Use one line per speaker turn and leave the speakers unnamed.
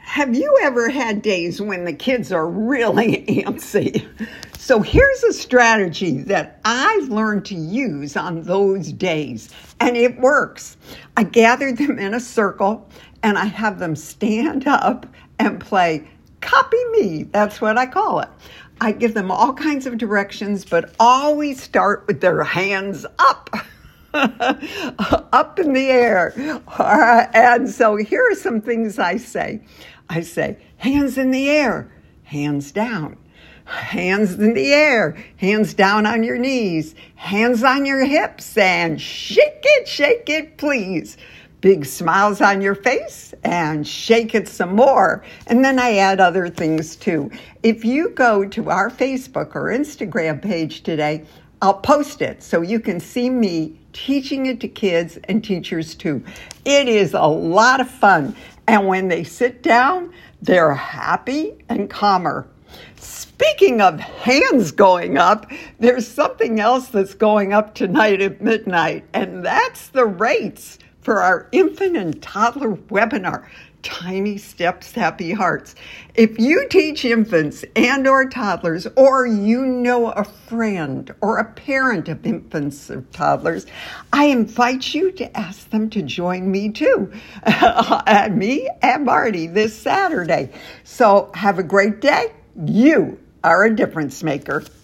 Have you ever had days when the kids are really antsy? So here's a strategy that I've learned to use on those days, and it works. I gather them in a circle, and I have them stand up and play Copy Me. That's what I call it. I give them all kinds of directions, but always start with their hands up. Up in the air. And so here are some things I say. I say, hands in the air, hands down. Hands in the air, hands down on your knees, hands on your hips, and shake it, please. Big smiles on your face, and shake it some more. And then I add other things too. If you go to our Facebook or Instagram page today, I'll post it so you can see me teaching it to kids and teachers too. It is a lot of fun. And when they sit down, they're happy and calmer. Speaking of hands going up, there's something else that's going up tonight at midnight, and that's the rates for our infant and toddler webinar, Tiny Steps, Happy Hearts. If you teach infants and or toddlers, or you know a friend or a parent of infants or toddlers, I invite you to ask them to join me too, and me and Marty this Saturday. So have a great day. You are a difference maker.